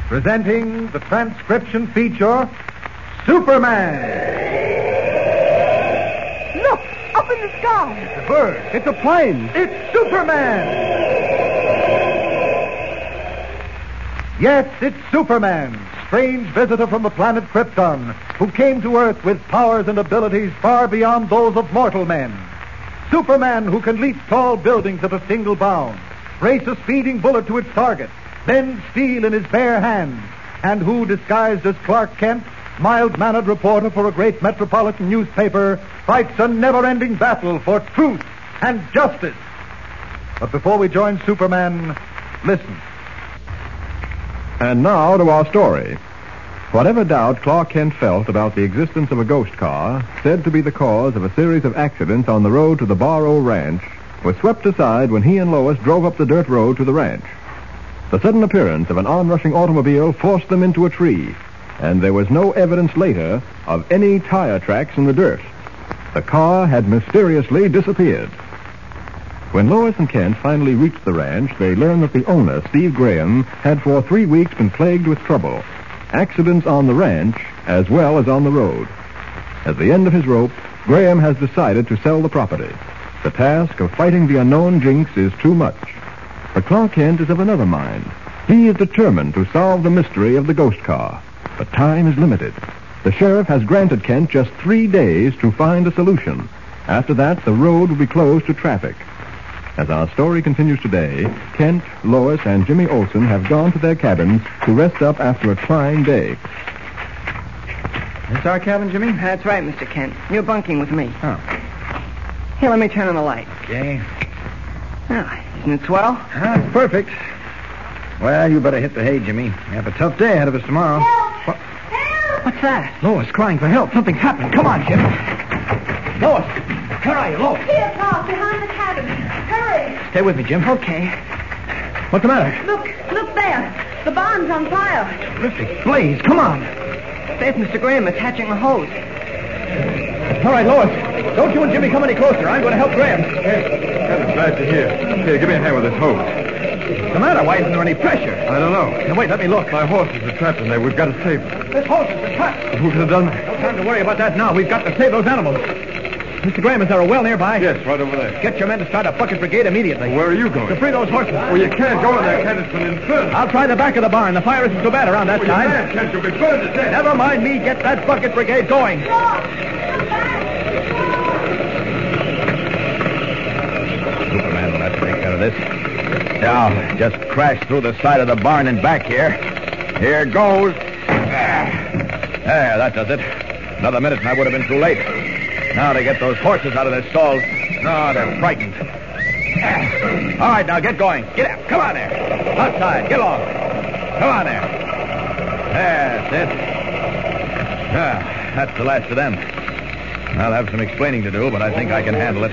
presenting the transcription feature, Superman. Look, up in the sky. It's a bird. It's a plane. It's Superman. Yes, it's Superman, strange visitor from the planet Krypton, who came to Earth with powers and abilities far beyond those of mortal men. Superman, who can leap tall buildings at a single bound, race a speeding bullet to its target, bend steel in his bare hands, and who, disguised as Clark Kent, mild-mannered reporter for a great metropolitan newspaper, fights a never-ending battle for truth and justice. But before we join Superman, listen. And now to our story. Whatever doubt Clark Kent felt about the existence of a ghost car, said to be the cause of a series of accidents on the road to the Barrow Ranch, was swept aside when he and Lois drove up the dirt road to the ranch. The sudden appearance of an onrushing automobile forced them into a tree, and there was no evidence later of any tire tracks in the dirt. The car had mysteriously disappeared. When Lois and Kent finally reached the ranch, they learned that the owner, Steve Graham, had for 3 weeks been plagued with trouble. Accidents on the ranch as well as on the road. At the end of his rope, Graham has decided to sell the property. The task of fighting the unknown jinx is too much. But Clark Kent is of another mind. He is determined to solve the mystery of the ghost car. But time is limited. The sheriff has granted Kent just 3 days to find a solution. After that, the road will be closed to traffic. As our story continues today, Kent, Lois, and Jimmy Olsen have gone to their cabins to rest up after a trying day. This our cabin, Jimmy? That's right, Mr. Kent. You're bunking with me. Oh. Here, let me turn on the light. Okay. Ah, isn't it swell? It's perfect. Well, you better hit the hay, Jimmy. We have a tough day ahead of us tomorrow. Help! Help! What's that? Lois crying for help. Something's happening. Come on, Jim. Lois! Where are you, Lois? Here, Pop, behind the cabin. Hurry. Stay with me, Jim. Okay. What's the matter? Look there. The barn's on fire. Terrific blaze. Come on. There's Mr. Graham attaching a hose. All right, Lois. Don't you and Jimmy come any closer. I'm going to help Graham. I'm glad to hear. Here, give me a hand with this hose. What's the matter? Why isn't there any pressure? I don't know. Now, wait, let me look. My horses are trapped in there. We've got to save them. This horse is trapped. Who could have done that? No time to worry about that now. We've got to save those animals. Mr. Graham, is there a well nearby? Yes, right over there. Get your men to start a bucket brigade immediately. Where are you going? To free those horses. Well, you can't go in there, Kent. It's an inferno. I'll try the back of the barn. The fire isn't so bad around that You side. can't, Kent. You'll be burned to death. Never mind me. Get that bucket brigade going. Superman will have to take care of this. Now, just crash through the side of the barn and back here. Here goes. There, that does it. Another minute and I would have been too late. Now to get those horses out of their stalls. No, they're frightened. All right, now get going. Get up. Come on there. Outside. Get along. Come on there. That's it. That's the last of them. I'll have some explaining to do, but I think I can handle it.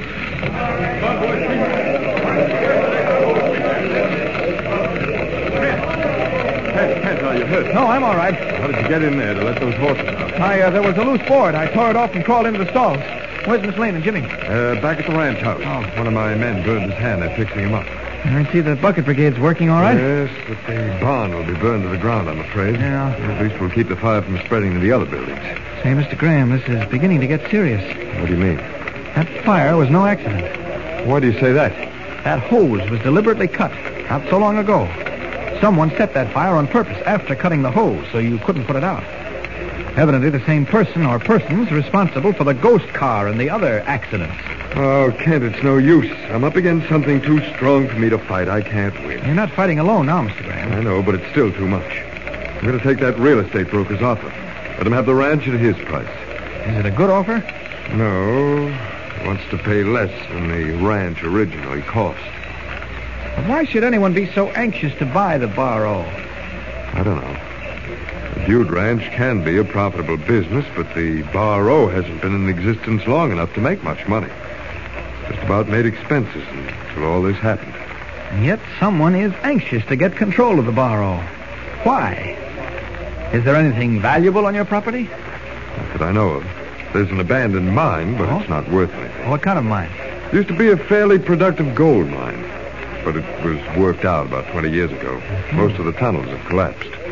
Kent, are you hurt? No, I'm all right. How did you get in there to let those horses out? There was a loose board. I tore it off and crawled into the stalls. Where's Miss Lane and Jimmy? Back at the ranch house. Oh. One of my men burned his hand. They're fixing him up. I see the bucket brigade's working all right. Yes, but the barn will be burned to the ground, I'm afraid. Yeah. At least we'll keep the fire from spreading to the other buildings. Say, Mr. Graham, this is beginning to get serious. What do you mean? That fire was no accident. Why do you say that? That hose was deliberately cut not so long ago. Someone set that fire on purpose after cutting the hose so you couldn't put it out. Evidently the same person or persons responsible for the ghost car and the other accidents. Oh, Kent, it's no use. I'm up against something too strong for me to fight. I can't win. You're not fighting alone now, Mr. Graham. I know, but it's still too much. I'm going to take that real estate broker's offer. Let him have the ranch at his price. Is it a good offer? No. He wants to pay less than the ranch originally cost. But why should anyone be so anxious to buy the Barrow? I don't know. The Butte Ranch can be a profitable business, but the Barrow hasn't been in existence long enough to make much money. Just about made expenses until all this happened. And yet someone is anxious to get control of the Barrow. Why? Is there anything valuable on your property? Not that I know of. There's an abandoned mine, but it's not worth anything. What kind of mine? It used to be a fairly productive gold mine, but it was worked out about 20 years ago. Most of the tunnels have collapsed.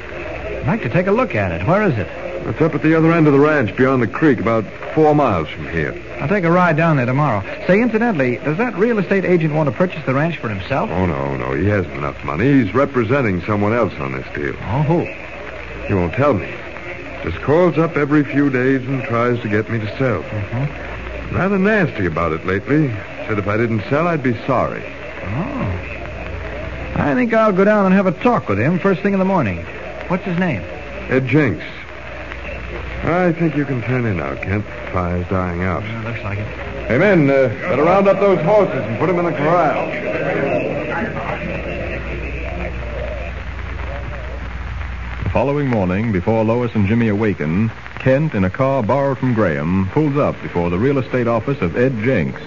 like to take a look at it. Where is it? It's up at the other end of the ranch, beyond the creek, about 4 miles from here. I'll take a ride down there tomorrow. Say, incidentally, does that real estate agent want to purchase the ranch for himself? Oh, no. He hasn't enough money. He's representing someone else on this deal. Oh, who? He won't tell me. Just calls up every few days and tries to get me to sell. Mm-hmm. Rather nasty about it lately. Said if I didn't sell, I'd be sorry. Oh. I think I'll go down and have a talk with him first thing in the morning. What's his name? Ed Jenks. I think you can turn in now, Kent. Fire's dying out. Looks like it. Hey, men, better round up those horses and put them in the corral. The following morning, before Lois and Jimmy awaken, Kent, in a car borrowed from Graham, pulls up before the real estate office of Ed Jenks.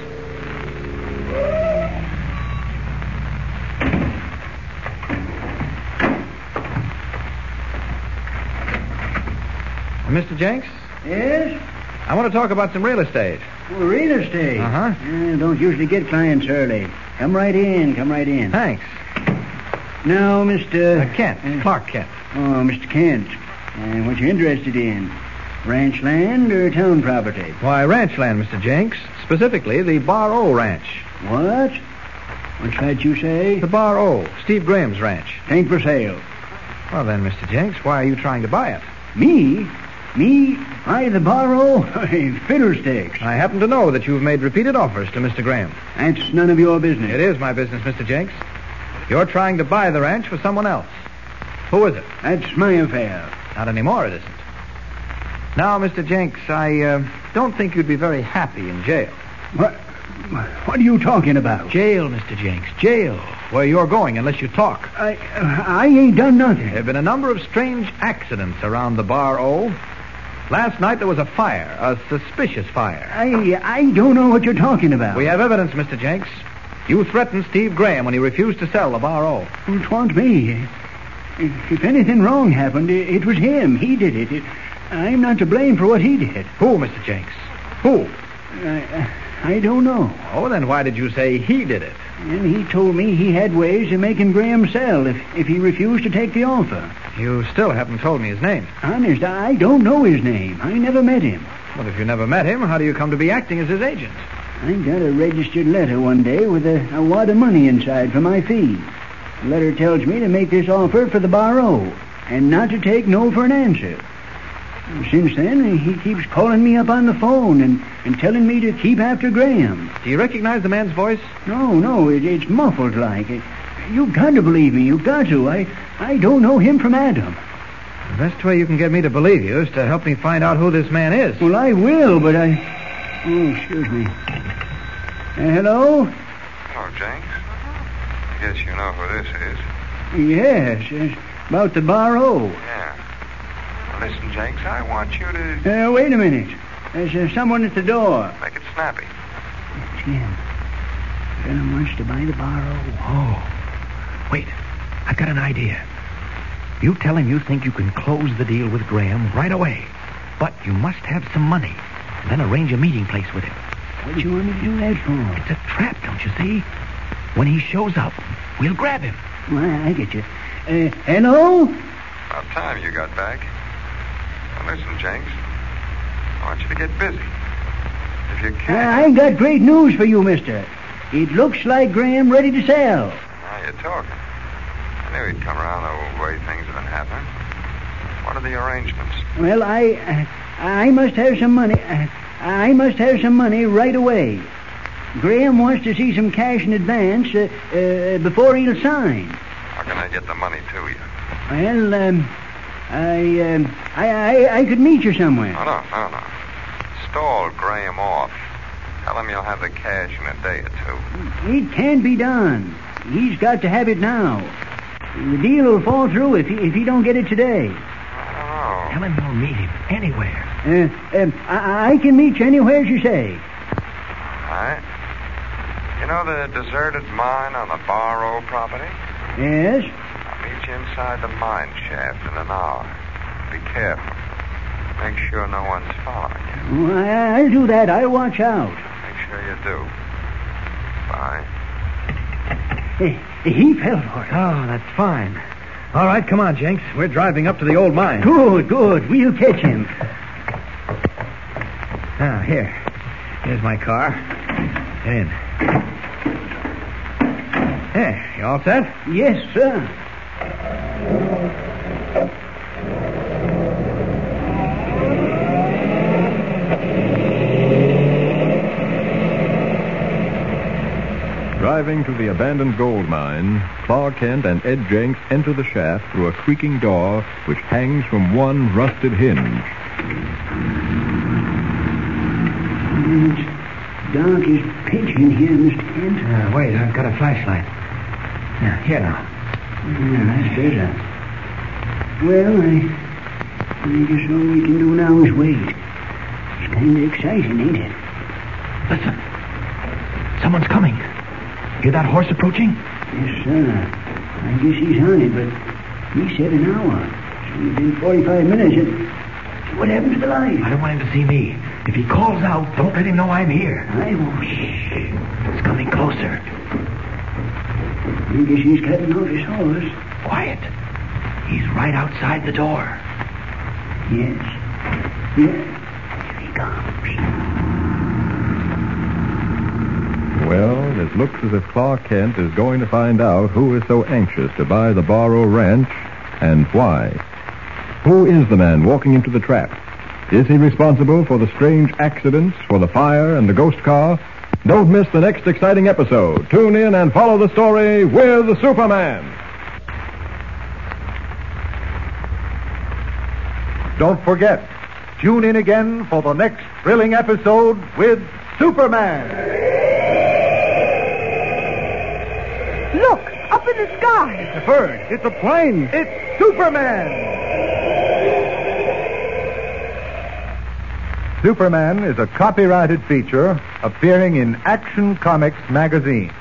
Mr. Jenks? Yes? I want to talk about some real estate. Oh, real estate? Uh-huh. Don't usually get clients early. Come right in. Thanks. Now, Mr... Kent. Clark Kent. Oh, Mr. Kent. What you interested in? Ranch land or town property? Why, ranch land, Mr. Jenks. Specifically, the Bar O Ranch. What? What's that you say? The Bar O, Steve Graham's ranch. Ain't for sale. Well, then, Mr. Jenks, why are you trying to buy it? Me? Buy the borrow? Fiddlesticks. I happen to know that you've made repeated offers to Mr. Graham. That's none of your business. It is my business, Mr. Jenks. You're trying to buy the ranch for someone else. Who is it? That's my affair. Not anymore, it isn't. Now, Mr. Jenks, I don't think you'd be very happy in jail. What are you talking about? Jail, Mr. Jenks, jail. Where you're going unless you talk. I ain't done nothing. There have been a number of strange accidents around the Bar O. Last night there was a fire, a suspicious fire. I don't know what you're talking about. We have evidence, Mr. Jenks. You threatened Steve Graham when he refused to sell the Bar O. It wasn't me. If anything wrong happened, it was him. He did it. I'm not to blame for what he did. Who, Mr. Jenks? Who? I don't know. Oh, then why did you say he did it? And he told me he had ways of making Graham sell if he refused to take the offer. You still haven't told me his name. Honest, I don't know his name. I never met him. Well, if you never met him, how do you come to be acting as his agent? I got a registered letter one day with a wad of money inside for my fee. The letter tells me to make this offer for the Bar O and not to take no for an answer. Since then, he keeps calling me up on the phone and telling me to keep after Graham. Do you recognize the man's voice? No, it's muffled like. You've got to believe me. You've got to. I don't know him from Adam. The best way you can get me to believe you is to help me find out who this man is. Well, I will, but Oh, excuse me. Hello? Hello, Jenks. I guess you know who this is. Yes, about the Bar O. Yeah. Well, listen, Jenks, I want you to... Wait a minute. There's someone at the door. Make it snappy. Jim. Graham wants to buy the Bar O. Oh. Wait. I've got an idea. You tell him you think you can close the deal with Graham right away. But you must have some money. And then arrange a meeting place with him. What do you want me to do that for? It's a trap, don't you see? When he shows up, we'll grab him. Well, I get you. Hello? About time you got back. Well, listen, Jenks. I want you to get busy. If you can. I got great news for you, mister. It looks like Graham ready to sell. Now you're talking. I knew he'd come around the way things have been happening. What are the arrangements? Well, I must have some money. I must have some money right away. Graham wants to see some cash in advance before he'll sign. How can I get the money to you? Well, I could meet you somewhere. No. Stall Graham off. Tell him you'll have the cash in a day or two. It can't be done. He's got to have it now. The deal will fall through if he don't get it today. I Tell him you'll meet him anywhere. I can meet you anywhere you say. All right. You know the deserted mine on the Bar O property? Yes? I'll meet you inside the mine shaft in an hour. Be careful. Make sure no one's following you. Well, I'll do that. I'll watch out. Make sure you do. Bye. He fell for it. Oh, that's fine. All right, come on, Jenks. We're driving up to the old mine. Good, good. We'll catch him. Now, here's my car. Get in. There, you all set? Yes, sir. Driving to the abandoned gold mine, Clark Kent and Ed Jenks enter the shaft through a creaking door which hangs from one rusted hinge. It's dark as pitch in here, Mr. Kent. Wait, I've got a flashlight. Here now. Yeah, that's better. Well, I guess all we can do now is wait. It's kind of exciting, ain't it? Listen. Someone's coming. Hear that horse approaching? Yes, sir. I guess he's on it, but he said an hour. So within 45 minutes. What happened to the light? I don't want him to see me. If he calls out, don't let him know I'm here. I won't. Shh. It's coming closer. I guess he's cutting off his horse. Quiet. He's right outside the door. Yes. Here he comes. Well, it looks as if Clark Kent is going to find out who is so anxious to buy the Barrow Ranch and why. Who is the man walking into the trap? Is he responsible for the strange accidents, for the fire and the ghost car? Don't miss the next exciting episode. Tune in and follow the story with the Superman. Don't forget, tune in again for the next thrilling episode with Superman. Look, up in the sky. It's a bird. It's a plane. It's Superman. Superman is a copyrighted feature appearing in Action Comics magazine.